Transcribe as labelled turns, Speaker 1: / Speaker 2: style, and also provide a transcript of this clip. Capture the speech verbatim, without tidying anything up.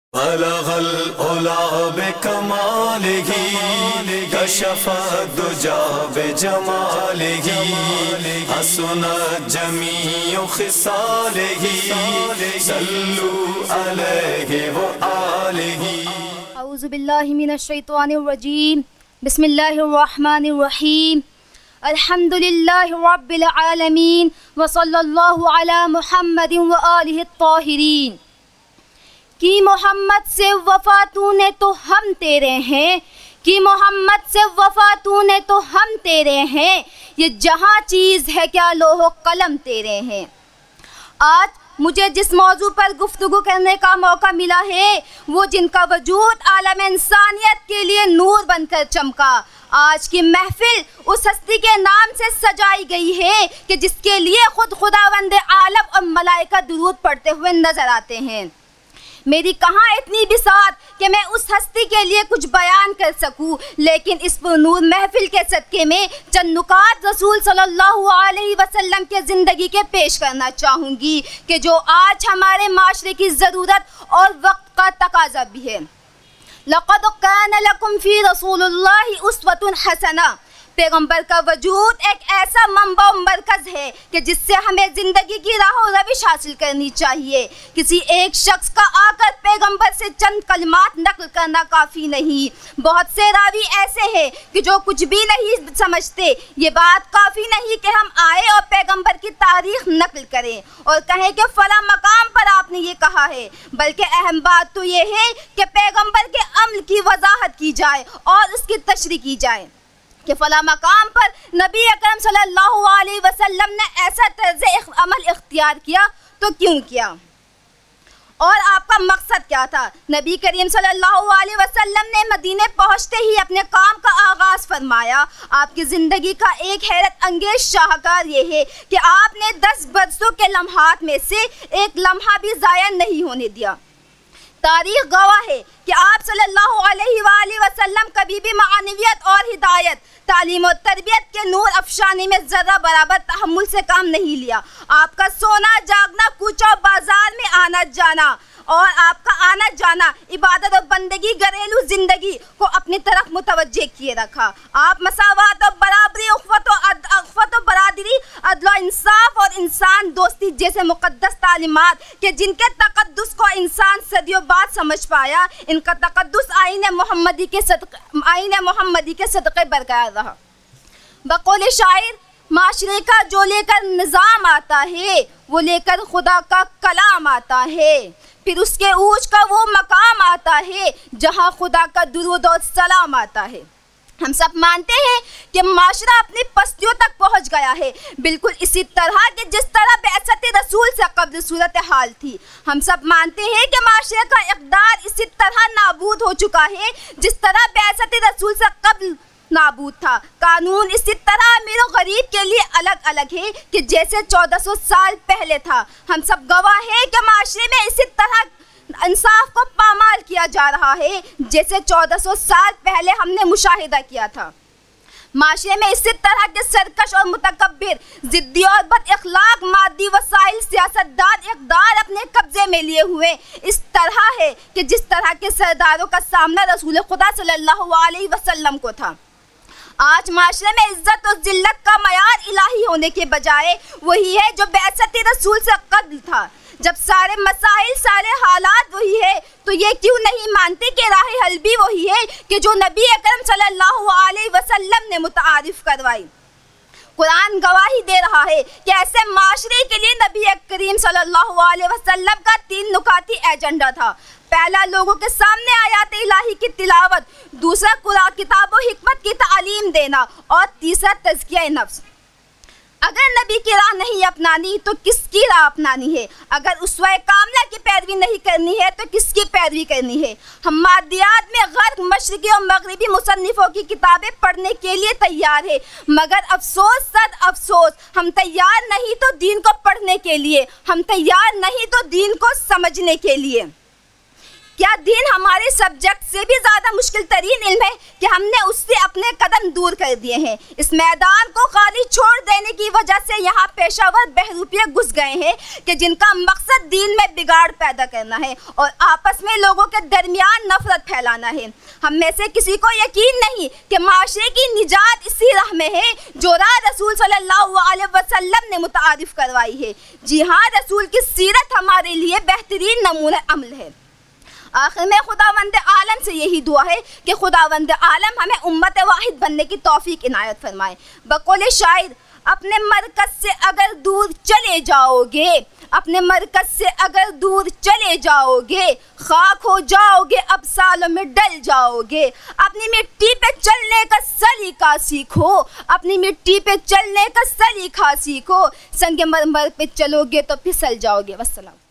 Speaker 1: बलगल उला बिकमालिही कशफत दुजा बिजमालिही हसनत जमीउ खिसालिही सल्लू अलैहि व आलिही।
Speaker 2: औज़ु बिल्लाहि मिनश शैतानिर रजीम। बिस्मिल्लाहिर रहमानिर रहीम। अल्हम्दुलिल्लाहि रब्बिल आलमीन व सल्लल्लाहु अला मुहम्मदिन व आलिहि त्ताहिरीन। कि मोहम्मद से वफ़ा तूने तो हम तेरे हैं, कि मोहम्मद से वफ़ा तूने तो हम तेरे हैं, ये जहाँ चीज़ है क्या लोहो कलम तेरे हैं। आज मुझे जिस मौजू पर गुफ्तगू करने का मौका मिला है वो जिनका वजूद आलम इंसानियत के लिए नूर बनकर चमका। आज की महफिल उस हस्ती के नाम से सजाई गई है कि जिसके लिए खुद खुदावंद आलम और मलाइका दुरूद पढ़ते हुए नजर आते हैं। मेरी कहाँ इतनी बिसात कि मैं उस हस्ती के लिए कुछ बयान कर सकूं, लेकिन इस नूर महफिल के सदक़े में चंद नुकात रसूल सल्लल्लाहु अलैहि वसल्लम के ज़िंदगी के पेश करना चाहूँगी कि जो आज हमारे माशरे की ज़रूरत और वक्त का तकाज़ा भी है। लक़द कान लकुम फ़ी रसूलिल्लाहि उस्वतुन हसना। पैगम्बर का वजूद एक ऐसा मंबा मरकज़ है कि जिससे हमें ज़िंदगी की राह और रविश हासिल करनी चाहिए। किसी एक शख्स का आकर पैगम्बर से चंद कलमात नकल करना काफ़ी नहीं। बहुत से रावी ऐसे हैं कि जो कुछ भी नहीं समझते। ये बात काफ़ी नहीं कि हम आए और पैगम्बर की तारीख़ नकल करें और कहें कि फ़ला मकाम पर आपने ये कहा है, बल्कि अहम बात तो ये है कि पैगम्बर के अमल की वजाहत की जाए और उसकी तशरीह की जाए कि फ़ला मकाम पर नबी अकरम सल्लल्लाहु अलैहि वसल्लम ने ऐसा तर्ज़ अमल इख्तियार किया तो क्यों किया और आपका मकसद क्या था। नबी करीम सल्लल्लाहु अलैहि वसल्लम ने मदीने पहुँचते ही अपने काम का आगाज़ फरमाया। आपकी ज़िंदगी का एक हैरत अंगेज शाहकार ये है कि आपने दस बरसों के लम्हात में से एक लम्हा भी ज़ाया नहीं होने दिया। तारीख़ गवाह है कि आप सल्लल्लाहु अलैहि वसल्लम कभी भी मानवियत और हिदायत, तालीम और तरबियत के नूर अफशानी में ज़रा बराबर तहम्मुल से काम नहीं लिया। आपका सोना जागना, कूचा बाजार में आना जाना और आपका आना जाना इबादत और बंदगी, घरेलू ज़िंदगी को अपनी तरफ मुतवज्जे किए रखा। आप मसावात और बराबरी, उख़्वत और बरादरी, अदल और इंसाफ और इंसान दोस्ती जैसे मुक़द्दस तालीमात के जिनके तक़द्दुस को इंसान सदियों बाद समझ पाया, इनका तक़द्दुस आईने मोहम्मदी के सदक़े आईने मोहम्मदी के सदक़े बरकरार रहा। बक़ौल शायर, माशरे का जो लेकर निज़ाम आता है वो लेकर खुदा का कलाम आता है, फिर उसके ऊँच का वो मकाम आता है जहाँ खुदा का दुरूद और सलाम आता है। हम सब मानते हैं कि माशरा अपनी पस्तियों तक पहुंच गया है, बिल्कुल इसी तरह कि जिस तरह बेअसत रसूल से कब्ल सूरत हाल थी। हम सब मानते हैं कि माशरे का इक़दार इसी तरह नाबूद हो चुका है जिस तरह बेअसत रसूल से कब्ल नाबूद था। कानून इसी तरह अमीर और गरीब के लिए अलग अलग है कि जैसे चौदह सौ साल पहले था। हम सब गवाह हैं कि माशरे में इसी तरह इंसाफ को पामाल किया जा रहा है जैसे चौदह सौ साल पहले हमने मुशाहिदा किया था। माशरे में इसी तरह के सरकश और मुतकब्बिर, ज़िद्दी और बद अखलाक, मादी वसाइल, सियासतदान इक़्तिदार अपने कब्जे में लिए हुए इस तरह है कि जिस तरह के सरदारों का सामना रसूल खुदा सल्लल्लाहु अलैहि वसल्लम को था। आज माशरे में इज्जत और जिल्लत का मयार इलाही होने के बजाय वही है जो बेअसती रसूल से कब्ल था। जब सारे मसाइल, सारे हालात वही है तो ये क्यों नहीं मानते कि राह हल भी वही है कि जो नबी अकरम सल्लल्लाहु अलैहि वसल्लम ने मुतारिफ करवाई। कुरान गवाही दे रहा है कि ऐसे माशरे के लिए नबी करीम सल्लल्लाहु अलैहि वसल्लम का तीन नुकाती एजेंडा था। पहला, लोगों के सामने आयात इलाही की तिलावत, दूसरा, कुरान किताब और हिकमत की तालीम देना और तीसरा, तज़किया नफ्स। अगर नबी की राह नहीं अपनानी तो किसकी राह अपनानी है? अगर उसवा कामला की पैरवी नहीं करनी है तो किसकी पैरवी करनी है? हम मादियात में गर्क, मशरिकी और मगरिबी मुसन्निफों की किताबें पढ़ने के लिए तैयार है, मगर अफसोस सद अफसोस हम तैयार नहीं तो दीन को पढ़ने के लिए, हम तैयार नहीं तो दीन को समझने के लिए। क्या दीन हमारे सब्जेक्ट से भी ज़्यादा मुश्किल तरीन इल्म है कि हमने उससे अपने कदम दूर कर दिए हैं। इस मैदान को खाली छोड़ देने की वजह से यहाँ पेशावर बहरूपिये घुस गए हैं कि जिनका मकसद दीन में बिगाड़ पैदा करना है और आपस में लोगों के दरमियान नफरत फैलाना है। हम में से किसी को यकीन नहीं कि माशरे की निजात इसी राह में है जो राह रसूल सल्लल्लाहु अलैहि वसल्लम ने मुतारिफ करवाई है। जी हाँ, रसूल की सीरत हमारे लिए बेहतरीन नमूना अमल है। आखिर में खुदावंद आलम से यही दुआ है कि खुदावंद आलम हमें उम्मत वाहिद बनने की तौफीक इनायत फरमाए। बकौल शायर, अपने मरकज से अगर दूर चले जाओगे, अपने मरकज से अगर दूर चले जाओगे, खाक हो जाओगे, अब सालों में डल जाओगे। अपनी मिट्टी पे चलने का सलीका सीखो, अपनी मिट्टी पे चलने का सलीका सीखो, संगे मरमर पे चलोगे तो फिसल जाओगे। वस्सलाम।